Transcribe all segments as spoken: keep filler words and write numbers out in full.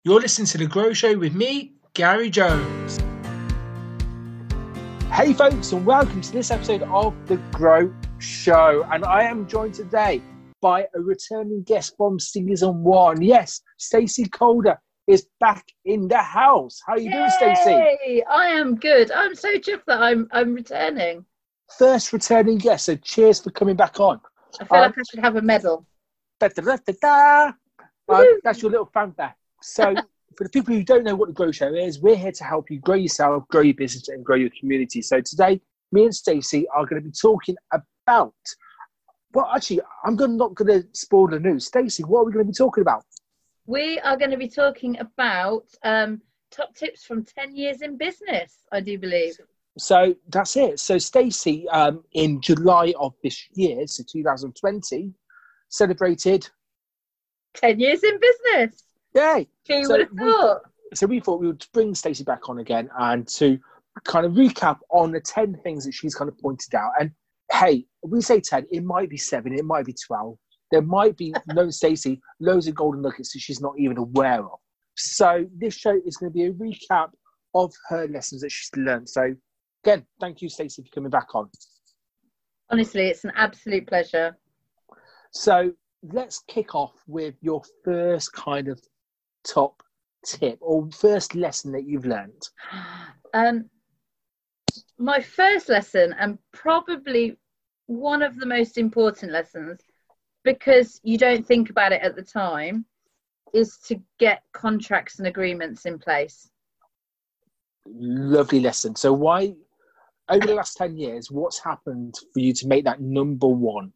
You're listening to The Grow Show with me, Gary Jones. Hey folks, and welcome to this episode of The Grow Show. And I am joined today by a returning guest from season one. Yes, Stacey Calder is back in the house. How are you doing, Stacey? Hey, I am good. I'm so chuffed that I'm I'm returning. First returning guest, so cheers for coming back on. I feel um, like I should have a medal. Da, da, da, da, da. Uh, that's your little fanfare. So, for the people who don't know what The Grow Show is, we're here to help you grow yourself, grow your business, and grow your community. So today, me and Stacey are going to be talking about. Well, actually, I'm gonna, not going to spoil the news. Stacey, what are we going to be talking about? We are going to be talking about um, top tips from ten years in business, I do believe. So that's it. So Stacey, um, in July of this year, so two thousand twenty, celebrated ten years in business. Yay! Who So would have we thought? thought- So we thought we would bring Stacey back on again and to kind of recap on the ten things that she's kind of pointed out. And hey, we say ten, it might be seven, it might be twelve. There might be, known Stacey, loads of golden nuggets that she's not even aware of. So this show is going to be a recap of her lessons that she's learned. So again, thank you, Stacey, for coming back on. Honestly, it's an absolute pleasure. So let's kick off with your first kind of top tip or first lesson that you've learned. Um, my first lesson, and probably one of the most important lessons, because you don't think about it at the time, is to get contracts and agreements in place. Lovely lesson. So why, over the last ten years, what's happened for you to make that number one?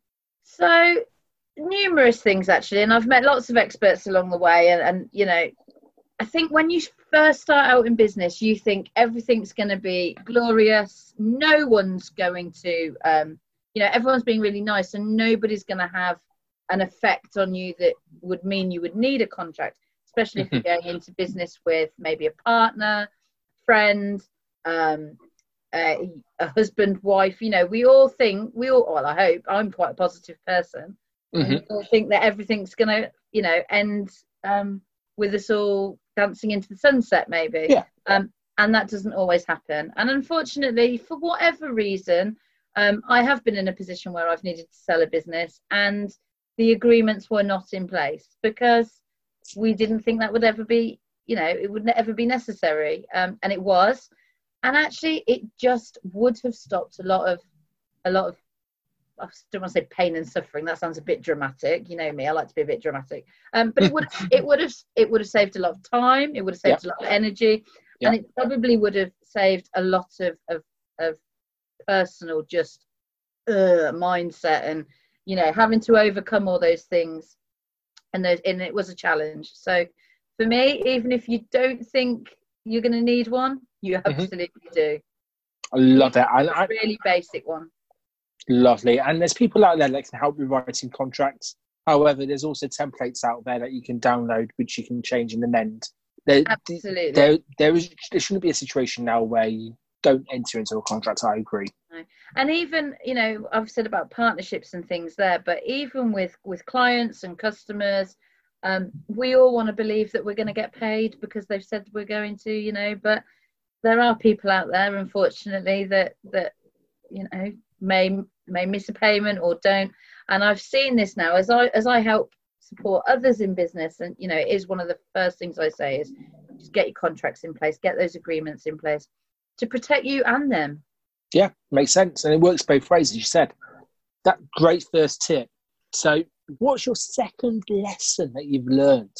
So numerous things, actually, and I've met lots of experts along the way, and, and you know, I think when you first start out in business, you think everything's going to be glorious. No one's going to, um, you know, everyone's being really nice, and nobody's going to have an effect on you that would mean you would need a contract, especially if you're going into business with maybe a partner, friend, um, a, a husband, wife. You know, we all think, we all, well, I hope, I'm quite a positive person. Mm-hmm. And we all think that everything's going to, you know, end um, with us all dancing into the sunset, maybe. Yeah. Um, and that doesn't always happen. And unfortunately, for whatever reason, um, I have been in a position where I've needed to sell a business and the agreements were not in place because we didn't think that would ever be, you know, it would ever be necessary. Um, and it was. And actually, it just would have stopped a lot of, a lot of, I don't want to say pain and suffering. That sounds a bit dramatic. You know me, I like to be a bit dramatic. Um, but it would, it would have, it would have saved a lot of time. It would have saved Yep. a lot of energy, Yep. and it probably would have saved a lot of of, of personal just uh, mindset and, you know, having to overcome all those things. And those, and it was a challenge. So for me, even if you don't think you're going to need one, you absolutely mm-hmm. do. I love it. I, I, really basic one. Lovely. And there's people out there that can help you writing contracts. However, there's also templates out there that you can download, which you can change and amend. There, Absolutely. There, there, is, there shouldn't be a situation now where you don't enter into a contract. I agree. No. And even, you know, I've said about partnerships and things there, but even with, with clients and customers, um, we all want to believe that we're going to get paid because they've said we're going to, you know, but there are people out there, unfortunately, that, that you know, may may miss a payment or don't. And I've seen this now as I as I help support others in business, and you know, it is one of the first things I say is just get your contracts in place, get those agreements in place to protect you and them. Yeah, makes sense. And it works both ways, as you said. That great first tip. So what's your second lesson that you've learned?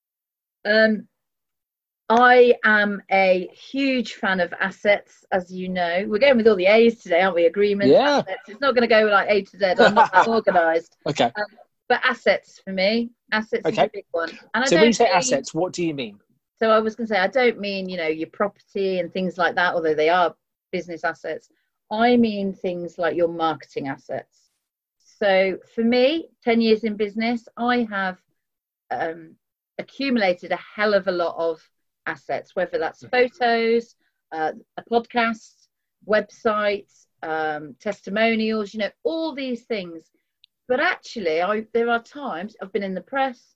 Um I am a huge fan of assets, as you know. We're going with all the A's today, aren't we? Agreements, yeah. Assets. It's not going to go like A to Z. I'm not that organised. Okay. Um, but assets for me, assets okay. is a big one. And I so don't when you say mean, assets, what do you mean? So I was going to say, I don't mean, you know, your property and things like that, although they are business assets. I mean things like your marketing assets. So for me, ten years in business, I have um, accumulated a hell of a lot of assets, whether that's photos, uh, a podcast, websites, um, testimonials, you know, all these things. But actually, I, there are times I've been in the press,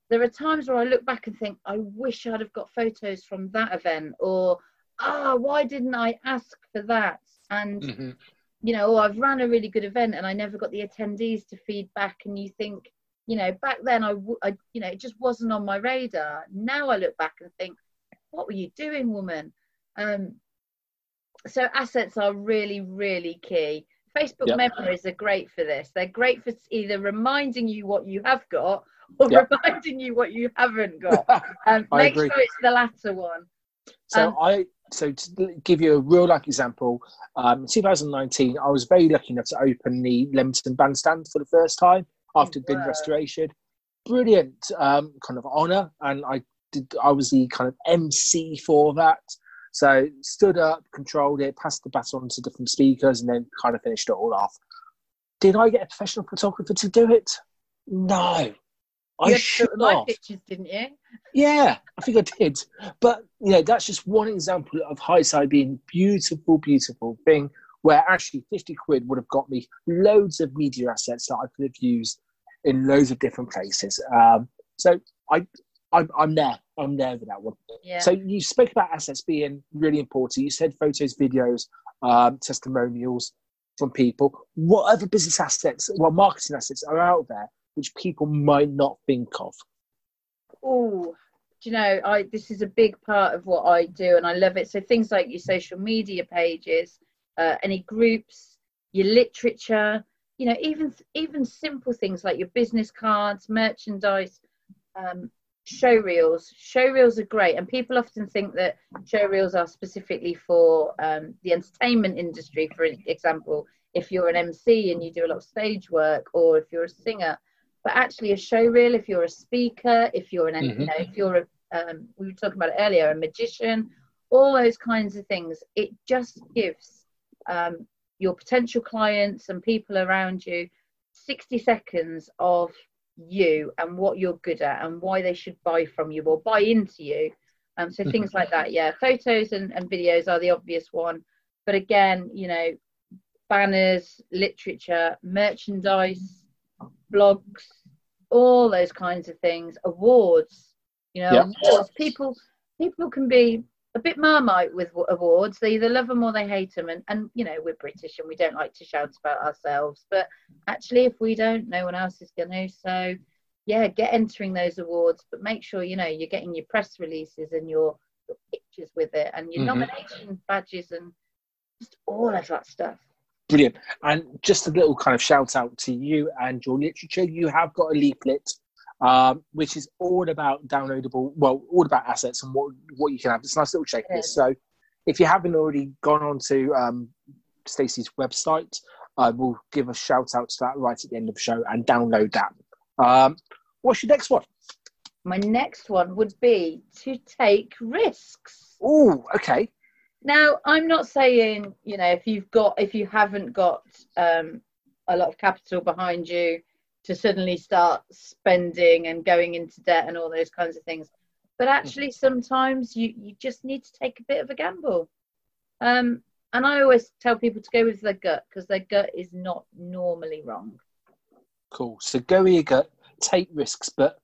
there are times where I look back and think, I wish I'd have got photos from that event, or, ah, oh, why didn't I ask for that? And, mm-hmm. you know, oh, I've ran a really good event and I never got the attendees to feed back. And you think, you know, back then, I, I, you know, it just wasn't on my radar. Now I look back and think, what were you doing, woman? Um, so assets are really, really key. Facebook yep. memories are great for this. They're great for either reminding you what you have got or yep. reminding you what you haven't got. Um, make agree. sure it's the latter one. So um, I, so to give you a real life example, um, in two thousand nineteen, I was very lucky enough to open the Leamington Bandstand for the first time after it'd been restoration. Brilliant um, kind of honour, and I did. I was the kind of M C for that. So stood up, controlled it, passed the baton to different speakers, and then kind of finished it all off. Did I get a professional photographer to do it? No. You I should my have. pictures, didn't you? Yeah, I think I did. But, you know, that's just one example of hindsight being beautiful, beautiful thing where actually fifty quid would have got me loads of media assets that I could have used in loads of different places. Um, so I, I'm, I'm there. I'm there with that one. Yeah. So you spoke about assets being really important. You said photos, videos, um, testimonials from people. What other business assets, well, marketing assets are out there which people might not think of? Oh, do you know, I this is a big part of what I do, and I love it. So things like your social media pages, uh, any groups, your literature, you know, even even simple things like your business cards, merchandise, um, show reels. Show reels are great, and people often think that show reels are specifically for um, the entertainment industry. For example, if you're an M C and you do a lot of stage work, or if you're a singer. But actually, a show reel, if you're a speaker, if you're an, mm-hmm. you know, if you're a, um, we were talking about it earlier, a magician, all those kinds of things, it just gives um, your potential clients and people around you sixty seconds of you and what you're good at and why they should buy from you or buy into you. Um, so things like that, yeah. Photos and, and videos are the obvious one. But again, you know, banners, literature, merchandise, blogs, all those kinds of things, awards, you know, yep. awards. People, people can be a bit marmite with awards. They either love them or they hate them. And, and, you know, we're British and we don't like to shout about ourselves. But actually, if we don't, no one else is going to. So, yeah, get entering those awards. But make sure, you know, you're getting your press releases and your, your pictures with it and your mm-hmm. nomination badges and just all of that stuff. Brilliant. And just a little kind of shout out to you and your literature. You have got a leaflet, um, which is all about downloadable, well, all about assets and what, what you can have. It's a nice little checklist. So if you haven't already gone on to um, Stacey's website, uh, we'll give a shout out to that right at the end of the show and download that. Um, what's your next one? My next one would be to take risks. Oh, okay. Now, I'm not saying, you know, if you've got, if you haven't got um, a lot of capital behind you to suddenly start spending and going into debt and all those kinds of things. But actually, sometimes you, you just need to take a bit of a gamble. Um, and I always tell people to go with their gut because their gut is not normally wrong. Cool. So go with your gut, take risks, but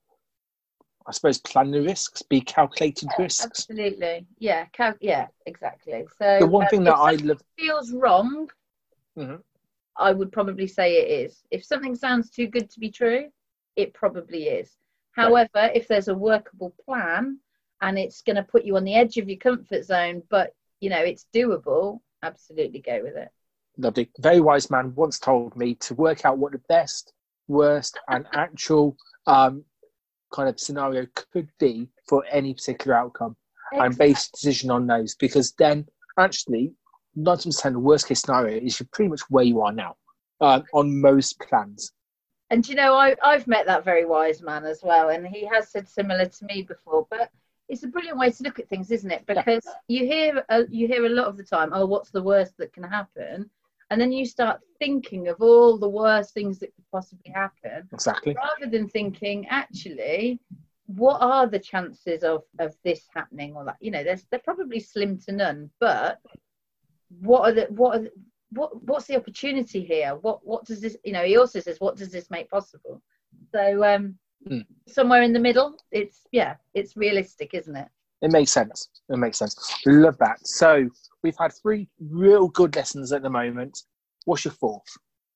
I suppose plan the risks, be calculated yeah, risks. Absolutely. Yeah, cal- yeah, exactly. So the one um, thing that I love feels wrong, mm-hmm. I would probably say it is. If something sounds too good to be true, it probably is. However, right. if there's a workable plan and it's going to put you on the edge of your comfort zone, but you know it's doable, absolutely go with it. Lovely. Very wise man once told me to work out what the best, worst, and actual um, kind of scenario could be for any particular outcome exactly. and base decision on those, because then actually nine times ten the worst case scenario is you're pretty much where you are now um, on most plans. And you know, I, I've met that very wise man as well, and he has said similar to me before, but it's a brilliant way to look at things, isn't it? Because yeah. you hear uh, you hear a lot of the time, oh, what's the worst that can happen? And then you start thinking of all the worst things that could possibly happen. Exactly. Rather than thinking, actually, what are the chances of, of this happening or that? You know, there's, they're probably slim to none. But what are the what are the, what what's the opportunity here? What what does this? You know, he also says, what does this make possible? So um, Mm. Somewhere in the middle. It's, yeah, it's realistic, isn't it? It makes sense. It makes sense. Love that. So we've had three real good lessons at the moment. What's your fourth?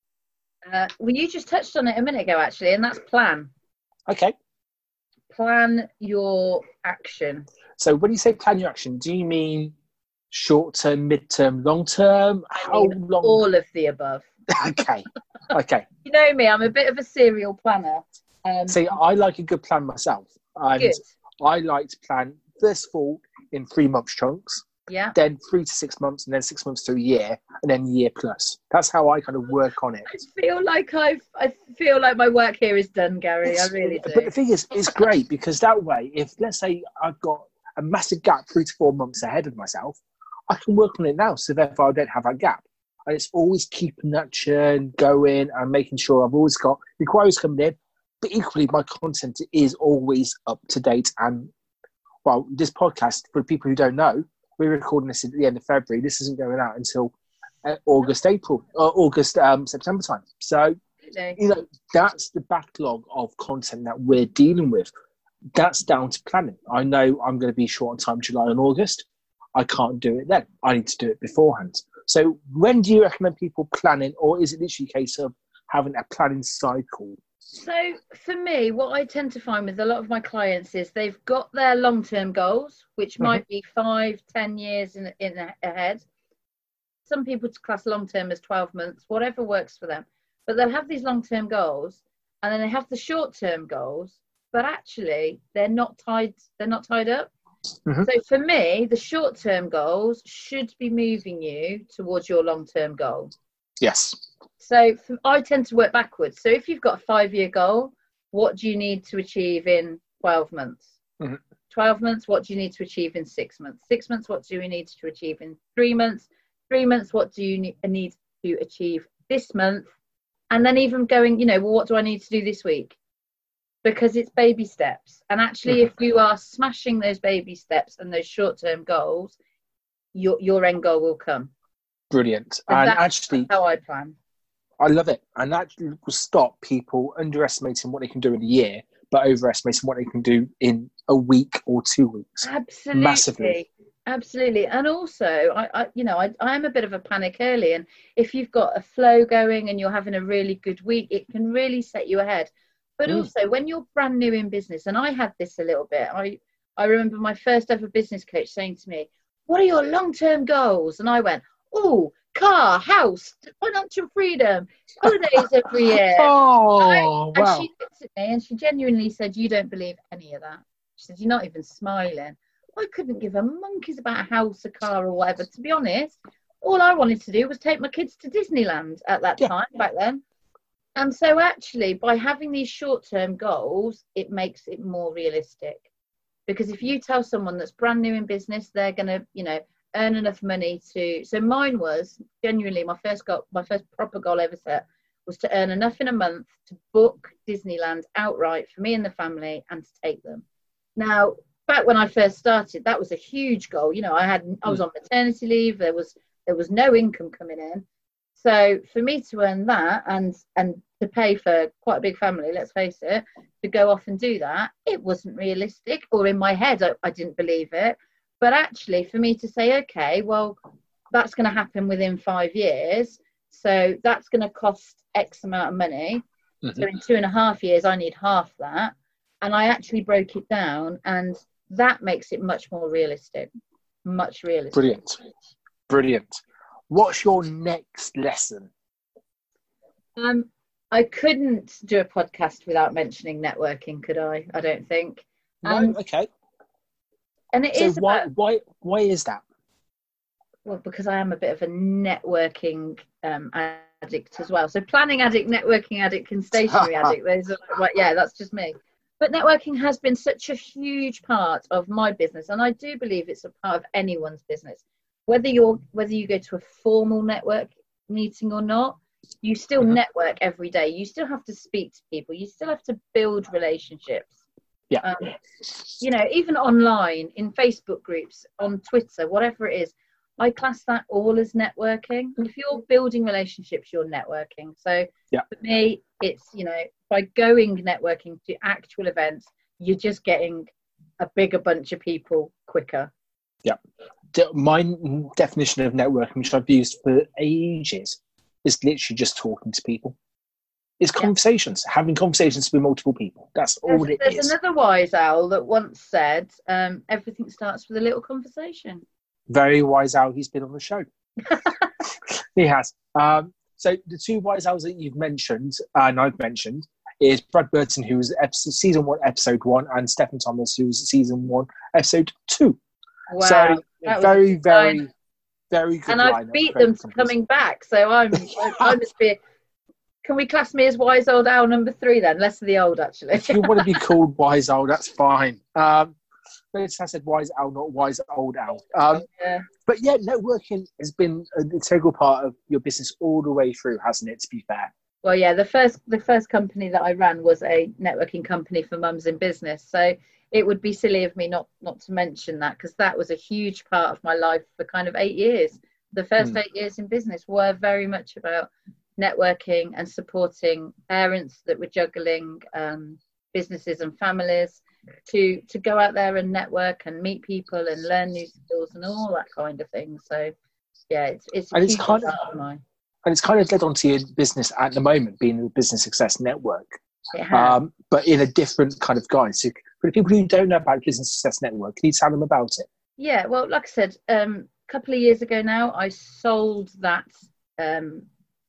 Uh, well, you just touched on it a minute ago, actually, and that's plan. Okay. Plan your action. So when you say plan your action, do you mean short term, mid term, long term? How I mean, long? all of the above. Okay. Okay. You know me, I'm a bit of a serial planner. Um, See, I like a good plan myself. And good. I like to plan first of all in three month chunks, Yeah. then three to six months, and then six months to a year, and then a year plus. That's how I kind of work on it. I feel like I've, I feel like my work here is done, Gary. It's, I really do. But the thing is, it's great because that way, if let's say I've got a massive gap three to four months ahead of myself, I can work on it now. So therefore, I don't have that gap. And it's always keeping that churn going and making sure I've always got inquiries coming in. But equally, my content is always up to date. And, well, this podcast, for people who don't know, we're recording this at the end of February. This isn't going out until uh, August, April, or August, um, September time. So, you know, that's the backlog of content that we're dealing with. That's down to planning. I know I'm going to be short on time July and August. I can't do it then. I need to do it beforehand. So when do you recommend people planning, or is it literally a case of having a planning cycle? So for me, what I tend to find with a lot of my clients is they've got their long-term goals, which mm-hmm. might be five, ten years in, in ahead. Some people class long-term as twelve months, whatever works for them. But they'll have these long-term goals, and then they have the short-term goals, but actually they're not tied. They're not tied up. Mm-hmm. So for me, the short-term goals should be moving you towards your long-term goal. Yes. So for, I tend to work backwards. So if you've got a five-year goal, what do you need to achieve in twelve months? Mm-hmm. twelve months, what do you need to achieve in six months? Six months, what do you need to achieve in three months? Three months, what do you need to achieve this month? And then even going, you know, well, what do I need to do this week? Because it's baby steps. And actually, if you are smashing those baby steps and those short-term goals, your your end goal will come. Brilliant. So and that's actually, how I plan. I love it. And that will stop people underestimating what they can do in a year, but overestimating what they can do in a week or two weeks. Absolutely. Massively. Absolutely. And also, I, I you know, I, I am a bit of a panic early. And if you've got a flow going and you're having a really good week, it can really set you ahead. But mm. also, when you're brand new in business, and I had this a little bit, I, I remember my first ever business coach saying to me, what are your long-term goals? And I went, oh, car, house, financial freedom, holidays every year. Oh, I, wow. And she looked at me and she genuinely said, you don't believe any of that. She said, you're not even smiling. I couldn't give a monkeys about a house, a car or whatever. To be honest, all I wanted to do was take my kids to Disneyland at that yeah. time, back then. And so actually, by having these short-term goals, it makes it more realistic. Because if you tell someone that's brand new in business, they're going to, you know, earn enough money to... So mine was, genuinely, my first goal, my first proper goal ever set was to earn enough in a month to book Disneyland outright for me and the family and to take them. Now, back when I first started, that was a huge goal. You know, I had I was on maternity leave. There was there was no income coming in. So for me to earn that and and to pay for quite a big family, let's face it, to go off and do that, it wasn't realistic. Or in my head, I, I didn't believe it. But actually, for me to say, okay, well, that's going to happen within five years. So that's going to cost X amount of money. Mm-hmm. So in two and a half years, I need half that. And I actually broke it down, and that makes it much more realistic. Much realistic. Brilliant. Brilliant. What's your next lesson? Um, I couldn't do a podcast without mentioning networking, could I? I don't think. No, um, okay. And it so is why, about, why, why is that? Well, because I am a bit of a networking um, addict as well. So planning addict, networking addict, and stationery addict. Those are, well, yeah, that's just me. But networking has been such a huge part of my business, and I do believe it's a part of anyone's business. Whether you're whether you go to a formal network meeting or not, you still mm-hmm. network every day. You still have to speak to people. You still have to build relationships. Yeah. Um, you know, even online, in Facebook groups, on Twitter, whatever it is, I class that all as networking. If you're building relationships, you're networking. So yeah. for me, it's, you know, by going networking to actual events, you're just getting a bigger bunch of people quicker. Yeah. My definition of networking, which I've used for ages, is literally just talking to people. It's conversations, yeah. having conversations with multiple people. That's all there's, it there's is. There's another wise owl that once said, um, everything starts with a little conversation. Very wise owl. He's been on the show. He has. Um, so the two wise owls that you've mentioned, and I've mentioned, is Brad Burton, who was episode, season one, episode one, and Stephen Thomas, who was season one, episode two. Wow. So very, very, line. very good. And I've beat them to coming back. So I'm, I must be. Can we class me as wise old owl number three then? Less of the old, actually. If you want to be called wise owl, that's fine. Um, Notice I said wise owl, not wise old owl. Um, yeah. But yeah, networking has been an integral part of your business all the way through, hasn't it, to be fair? Well, yeah, the first the first company that I ran was a networking company for mums in business. So it would be silly of me not, not to mention that, because that was a huge part of my life for kind of eight years. The first mm. eight years in business were very much about networking and supporting parents that were juggling um, businesses and families to to go out there and network and meet people and learn new skills and all that kind of thing. So yeah, it's it's, and it's kind of, of mine. And it's kind of led onto your business at the moment, being the Business Success Network, um, but in a different kind of guise. So for the people who don't know about Business Success Network, can you tell them about it? Yeah, well, like I said, um, a couple of years ago now, I sold that um,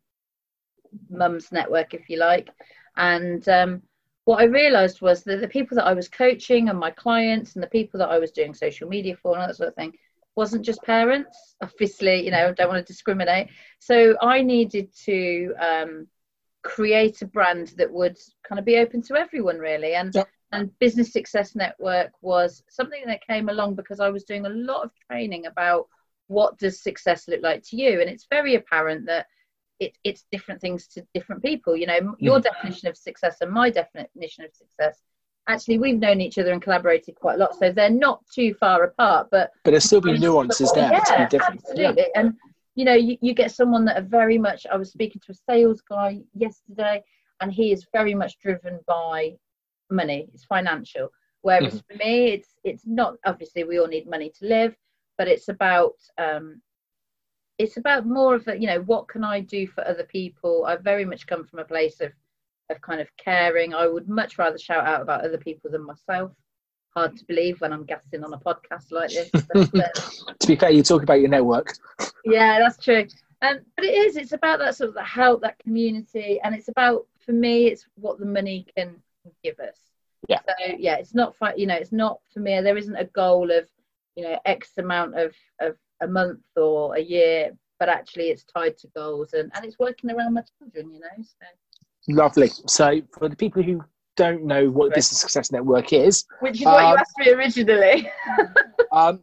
Mums Network, if you like, and um, what I realised was that the people that I was coaching and my clients and the people that I was doing social media for and that sort of thing wasn't just parents. Obviously, you know, don't want to discriminate. So I needed to um, create a brand that would kind of be open to everyone, really. And yep. and Business Success Network was something that came along because I was doing a lot of training about what does success look like to you. And it's very apparent that It, it's different things to different people. You know, your mm. definition of success and my definition of success, actually, we've known each other and collaborated quite a lot, so they're not too far apart. But but there's still be nuances there. Yeah, to be different. Absolutely. Yeah. And, you know, you, you get someone that are very much, I was speaking to a sales guy yesterday, and he is very much driven by money. It's financial. Whereas mm. for me, it's it's not, obviously, we all need money to live, but it's about... Um, It's about more of a, you know, what can I do for other people? I've very much come from a place of, of kind of caring. I would much rather shout out about other people than myself. Hard to believe when I'm gassing on a podcast like this. But, uh, to be fair, you talk about your network. Yeah, that's true. Um, but it is, it's about that sort of the help, that community. And it's about, for me, it's what the money can give us. Yeah. So, yeah, it's not, you know, it's not for me, there isn't a goal of, you know, X amount of, of a month or a year, but actually it's tied to goals and, and it's working around my children, you know. So. Lovely. So for the people who don't know what right. Business Success Network is, which is what um, you asked me originally. um,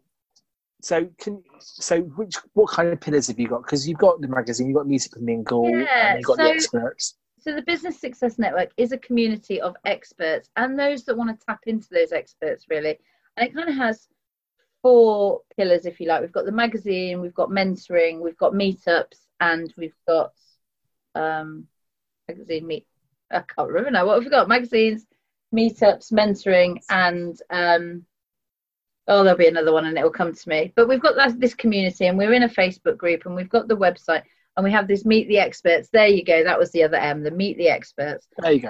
so can so which what kind of pillars have you got? Because you've got the magazine, you've got Music with Mingle, yeah, and you've got so, the experts. So the Business Success Network is a community of experts and those that want to tap into those experts, really. And it kind of has four pillars, if you like. We've got the magazine, we've got mentoring, we've got meetups, and we've got um magazine meet I can't remember now what have we got. Magazines, meetups, mentoring, and um oh there'll be another one and it will come to me. But we've got that, this community, and we're in a Facebook group, and we've got the website, and we have this Meet the Experts. There you go, that was the other M, the Meet the Experts. There you go.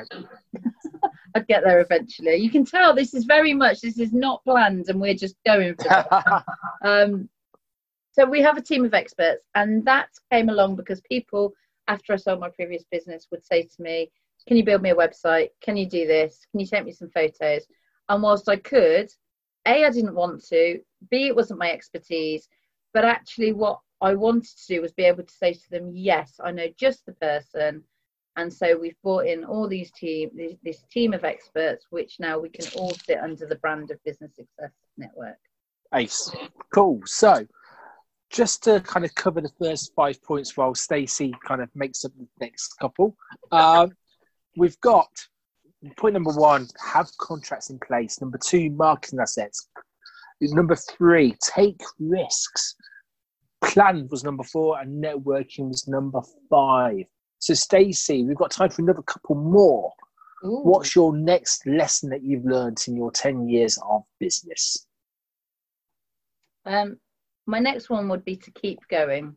I'd get there eventually. You can tell this is very much, this is not planned and we're just going for it. um, so we have a team of experts, and that came along because people, after I sold my previous business, would say to me, can you build me a website? Can you do this? Can you take me some photos? And whilst I could, A, I didn't want to, B, it wasn't my expertise, but actually what I wanted to do was be able to say to them, yes, I know just the person. And so we've brought in all these team, this, this team of experts, which now we can all sit under the brand of Business Success Network. Ace. Cool. So just to kind of cover the first five points while Stacey kind of makes up the next couple, um, we've got point number one, have contracts in place. Number two, marketing assets. Number three, take risks. Plan was number four, and networking was number five. So, Stacey, we've got time for another couple more. Ooh. What's your next lesson that you've learned in your ten years of business? Um, my next one would be to keep going.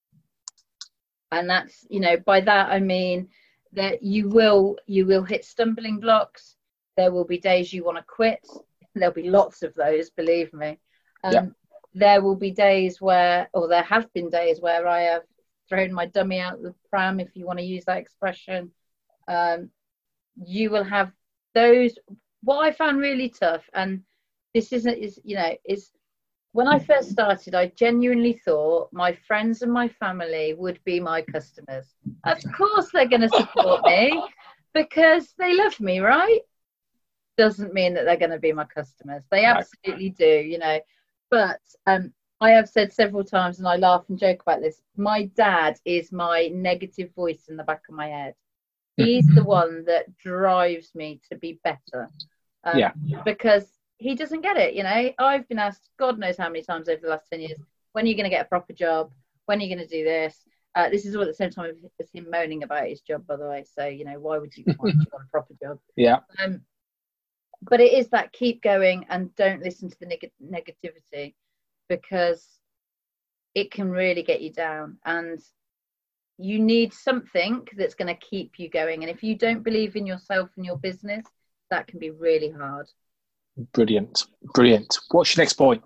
And that's, you know, by that I mean that you will you will hit stumbling blocks. There will be days you want to quit. There'll be lots of those, believe me. Um, Yeah. There will be days where, or there have been days where I have thrown my dummy out the pram, if you want to use that expression. Um, you will have those. What I found really tough, and this isn't, is you know, is when I first started, I genuinely thought my friends and my family would be my customers. Of course, they're going to support me because they love me, right? Doesn't mean that they're going to be my customers. They absolutely do, you know. But um, I have said several times, and I laugh and joke about this, my dad is my negative voice in the back of my head. He's the one that drives me to be better. Um, Yeah. Because he doesn't get it, you know. I've been asked God knows how many times over the last ten years, when are you going to get a proper job? When are you going to do this? Uh, this is all at the same time as him moaning about his job, by the way. So, you know, why would you want, you want a proper job? Yeah. Um, but it is that keep going and don't listen to the neg- negativity, because it can really get you down. And you need something that's going to keep you going. And if you don't believe in yourself and your business, that can be really hard. Brilliant. Brilliant. What's your next point?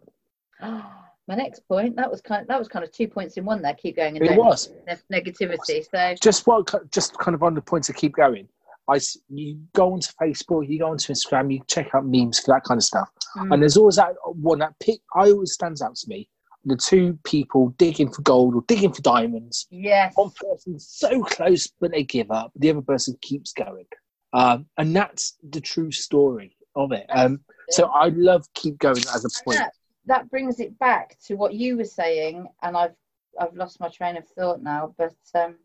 My next point, that was kind of, that was kind of two points in one there. Keep going and It don't was. ne- negativity. So Just what, just kind of on the point to keep going. I, s- you go onto Facebook, you go onto Instagram, you check out memes for that kind of stuff. mm, And there's always that one that pick, I always stands out to me. The two people digging for gold or digging for diamonds. yes, One person's so close, but they give up. The other person keeps going. Um, and that's the true story of it. Um, so I love keep going as a point. that, that brings it back to what you were saying, and I've I've lost my train of thought now. But um,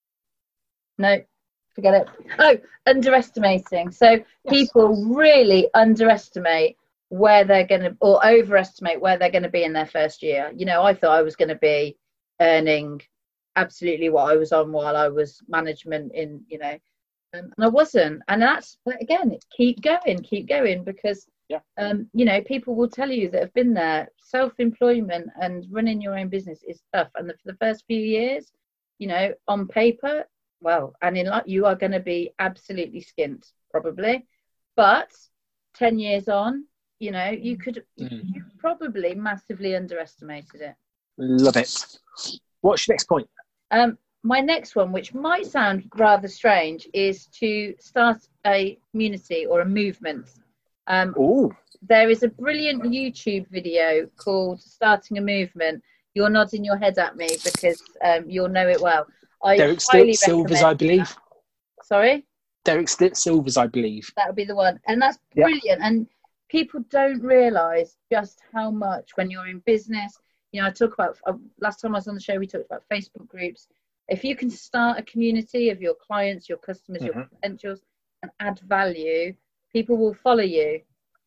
no, forget it. Oh, underestimating. So Yes. people really underestimate where they're going to, or overestimate where they're going to be in their first year. You know, I thought I was going to be earning absolutely what I was on while I was management in, you know, um, and I wasn't. And that's, but again, it's keep going, keep going, because, Yeah. um, you know, people will tell you that have been there. Self-employment and running your own business is tough. And the, for the first few years, you know, on paper, well, and in life, you are going to be absolutely skint, probably. But ten years on, you know, you could, Mm. you probably massively underestimated it. Love it. What's your next point? Um, my next one, which might sound rather strange, is to start a community or a movement. Um, Oh, there is a brilliant YouTube video called Starting a Movement. You're nodding your head at me because um, you'll know it well. I Derek highly Stitt Silvers, recommend I believe. that. Sorry? Derek Stitt Silvers, I believe. That would be the one. And that's Yeah. brilliant. And people don't realise just how much when you're in business, you know, I talk about, uh, last time I was on the show, we talked about Facebook groups. If you can start a community of your clients, your customers, Mhm. your potentials, and add value, people will follow you.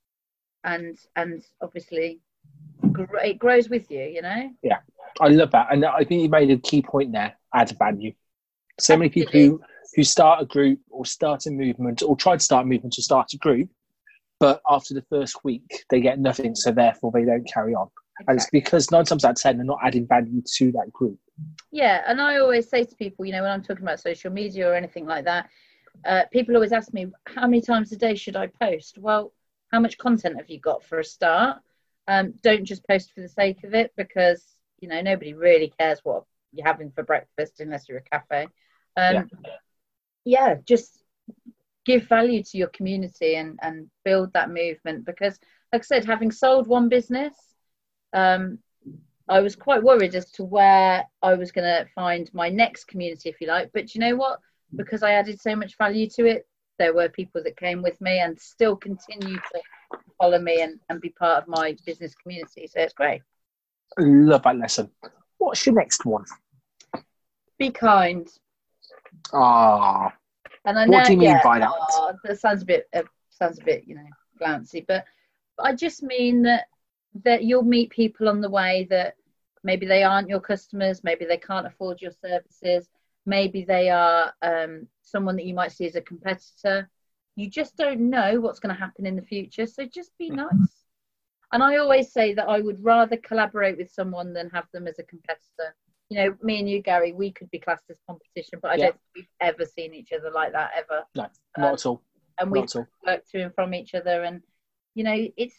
And and obviously, gr- it grows with you, you know? I love that. And I think you made a key point there, add value. So many people Absolutely. who, who start a group or start a movement or try to start a movement or start a group, but after the first week, they get nothing. So therefore, they don't carry on. And it's because nine times out of ten, they're not adding value to that group. Yeah, and I always say to people, you know, when I'm talking about social media or anything like that, uh, people always ask me, how many times a day should I post? Well, how much content have you got for a start? Um, don't just post for the sake of it, because, you know, nobody really cares what you're having for breakfast unless you're a cafe. Um, yeah. yeah, just give value to your community and, and build that movement, because, like I said, having sold one business, um, I was quite worried as to where I was going to find my next community, if you like. But you know what? Because I added so much value to it, there were people that came with me and still continue to follow me and, and be part of my business community. So it's great. I love that lesson. What's your next one? Be kind. Ah, And I what know, do you mean yeah, by that? oh, that sounds a bit, uh, sounds a bit, you know, flouncy. But I just mean that that you'll meet people on the way that maybe they aren't your customers, maybe they can't afford your services, maybe they are um, someone that you might see as a competitor. you just don't know what's going to happen in the future. So just be nice. And I always say that I would rather collaborate with someone than have them as a competitor. You know, me and you, Gary, we could be classed as competition, but I yeah. don't think we've ever seen each other like that, ever. No, not um, at all. And we've worked to and from each other. And, you know, it's,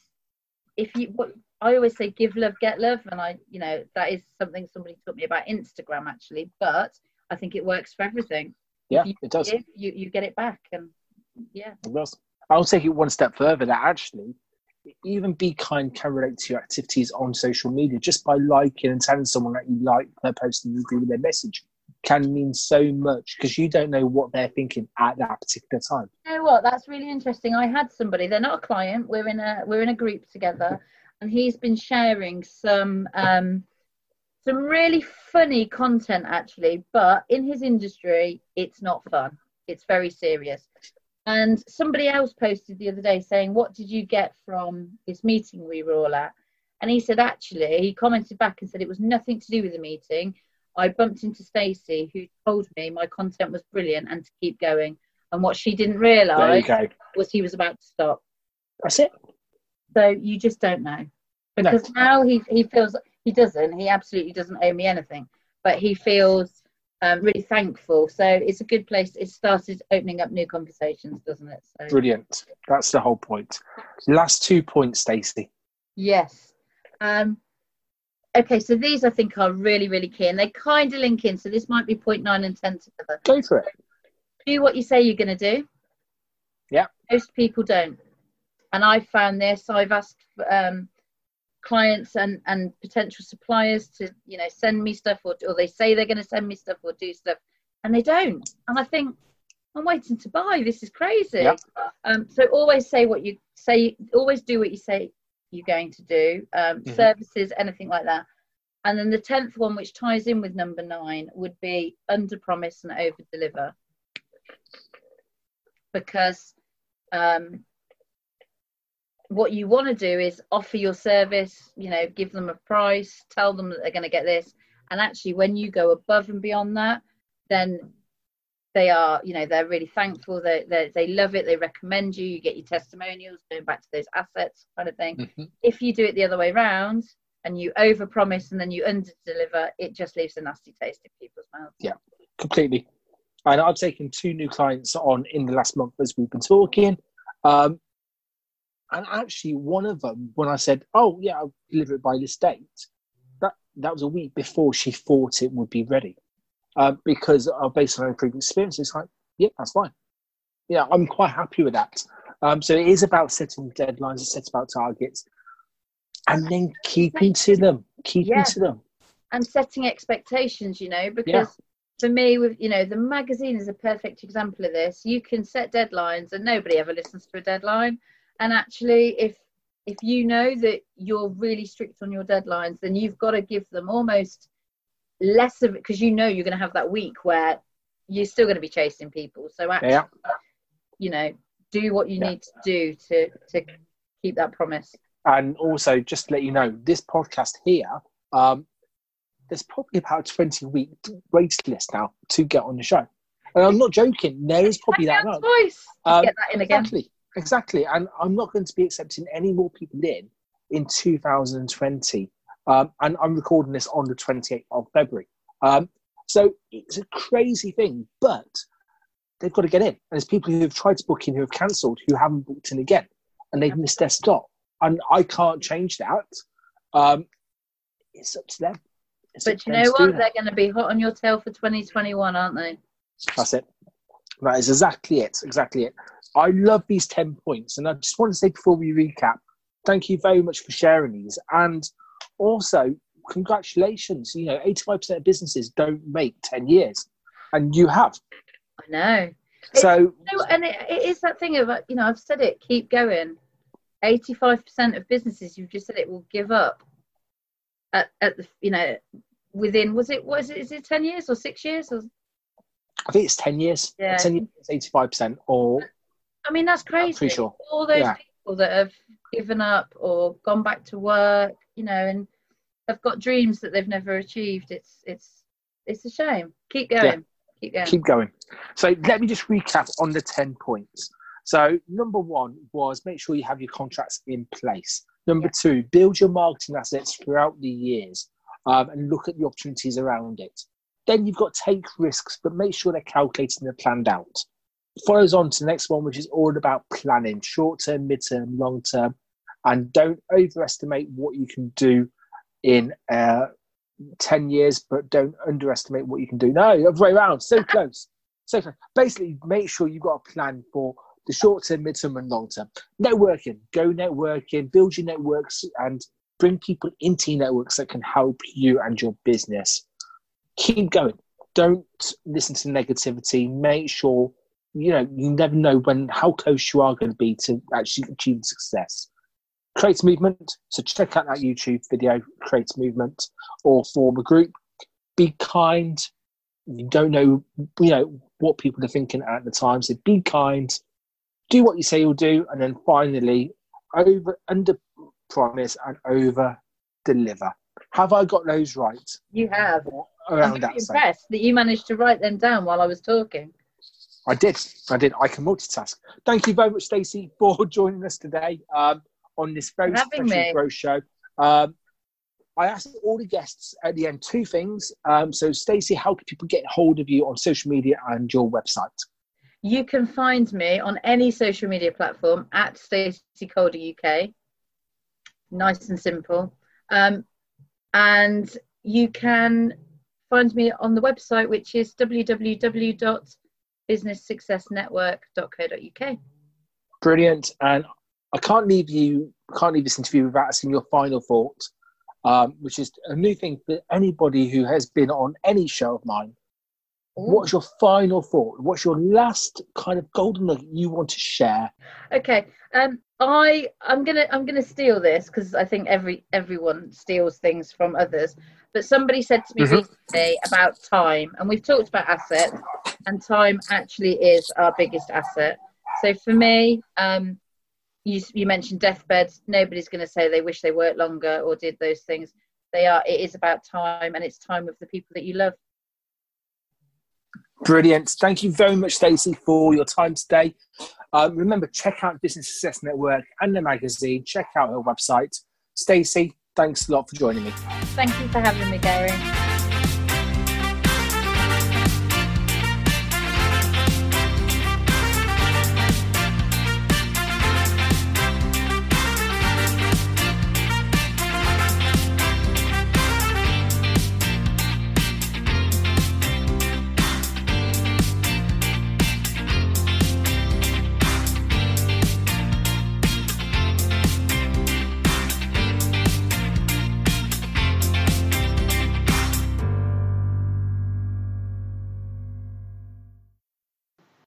if you, what I always say, give love, get love. And I, you know, that is something somebody taught me about Instagram, actually. But I think it works for everything. Yeah, you it does. Give, you, you get it back. And, yeah. It does. I'll take it one step further, that actually, even Be Kind can relate to your activities on social media. Just by liking and telling someone that you like their post and you agree with their message can mean so much, because you don't know what they're thinking at that particular time. You know what? That's really interesting. I had somebody, they're not a client, we're in a we're in a group together, and he's been sharing some um some really funny content, actually, but in his industry it's not fun. It's very serious. And somebody else posted the other day saying, what did you get from this meeting we were all at? And he said, actually, he commented back and said it was nothing to do with the meeting. I bumped into Stacey, who told me my content was brilliant and to keep going. And what she didn't realise was he was about to stop. That's it. So you just don't know. Because no. now he, he feels, he doesn't, he absolutely doesn't owe me anything. But he feels Um, really thankful. So it's a good place. It started opening up new conversations, doesn't it? So. Brilliant. That's the whole point. Last two points, Stacey. Yes. Um, okay, so these I think are really, really key, and they kind of link in. So this might be point nine and ten together. Go for it. Do what you say you're going to do. Yeah. Most people don't. And I've found this. I've asked um, clients and and potential suppliers to, you know, send me stuff, or, or they say they're going to send me stuff or do stuff, and they don't. And I think, I'm waiting to buy. This is crazy. Yep. Um, so always say what you say. Always do what you say you're going to do. Um, mm-hmm. Services, anything like that. And then the tenth one, which ties in with number nine, would be under promise and over deliver. Because um, what you want to do is offer your service, you know, give them a price, tell them that they're going to get this. And actually, when you go above and beyond that, then they are, you know, they're really thankful. They they they love it. They recommend you. You get your testimonials, going back to those assets kind of thing. Mm-hmm. If you do it the other way around and you over promise and then you under deliver, it just leaves a nasty taste in people's mouths. Yeah, completely. And I've taken two new clients on in the last month as we've been talking. Um, and actually, one of them, when I said, "Oh yeah, I'll deliver it by this date," that that was a week before she thought it would be ready. Uh, because uh, based on her previous experience, it's like, yeah, that's fine. Yeah, I'm quite happy with that. Um, so it is about setting deadlines, it's about targets, and then keeping to them, keeping yeah. to them. And setting expectations, you know, because yeah. for me, with you know, the magazine is a perfect example of this. You can set deadlines and nobody ever listens to a deadline. And actually, if if you know that you're really strict on your deadlines, then you've got to give them almost less of it, because you know you're going to have that week where you're still going to be chasing people. So actually, yeah. you know, do what you yeah. need to do to to keep that promise. And also, just to let you know, this podcast here, um, there's probably about a twenty week wait list now to get on the show. And I'm not joking. There is probably that amount. Um, get that in again. Exactly, exactly. And I'm not going to be accepting any more people in in two thousand twenty. Um, and I'm recording this on the twenty-eighth of February. Um, so it's a crazy thing, but they've got to get in. And there's people who have tried to book in who have cancelled, who haven't booked in again, and they've missed their stop. And I can't change that. Um, it's up to them. It's but you know what? They're going to be hot on your tail for twenty twenty-one, aren't they? That's it. That is exactly it. Exactly it. I love these ten points. And I just want to say before we recap, thank you very much for sharing these. And also, congratulations. You know, eighty-five percent of businesses don't make ten years, and you have. I know. So, you know, and it, it is that thing of, you know, I've said it, keep going. eighty-five percent of businesses, you've just said it, will give up at, at the, you know, within, was it, was it, is it ten years or six years? Or? I think it's ten years. Yeah. ten years, eighty-five percent, or. I mean, that's crazy. I'm pretty sure. All those yeah. people that have given up or gone back to work, you know, and have got dreams that they've never achieved. It's it's it's a shame. Keep going. Yeah. Keep going. Keep going. So let me just recap on the ten points. So number one was make sure you have your contracts in place. Number yeah. two, build your marketing assets throughout the years um, and look at the opportunities around it. Then you've got to take risks, but make sure they're calculated and they're planned out. Follows on to the next one, which is all about planning, short-term, mid-term, long-term, and don't overestimate what you can do in uh, ten years, but don't underestimate what you can do. No, the other way around, so close. So close. Basically, make sure you've got a plan for the short-term, mid-term, and long-term. Networking, go networking, build your networks, and bring people into your networks that can help you and your business. Keep going. Don't listen to negativity. Make sure, you know, you never know when how close you are going to be to actually achieve success. Create movement. So check out that YouTube video, Create Movement, or form a group. Be kind. You don't know, you know, what people are thinking at the time. So be kind. Do what you say you'll do, and then finally, over under promise and over deliver. Have I got those right? You have. Around I'm very that impressed side. that you managed to write them down while I was talking. I did. I did. I can multitask. Thank you very much, Stacey, for joining us today um, on this very Having special me. growth show. Um, I asked all the guests at the end two things. Um, so, Stacey, how can people get hold of you on social media and your website? You can find me on any social media platform at Stacey Calder U K. Nice and simple. Um, and you can find me on the website, which is w w w dot business success network dot co dot u k. Brilliant. And I can't leave you, can't leave this interview without asking your final thought, um, which is a new thing for anybody who has been on any show of mine. Ooh. What's your final thought? What's your last kind of golden nugget you want to share? Okay. Um, I I'm gonna I'm gonna steal this because I think every everyone steals things from others. But somebody said to me mm-hmm. recently about time, and we've talked about assets, and time actually is our biggest asset. So for me, um, you you mentioned deathbeds. Nobody's going to say they wish they worked longer or did those things. They are. It is about time, and it's time with the people that you love. Brilliant. Thank you very much, Stacey, for your time today. Um, remember, check out Business Success Network and the magazine. Check out her website. Stacey, thanks a lot for joining me. Thank you for having me, Gary.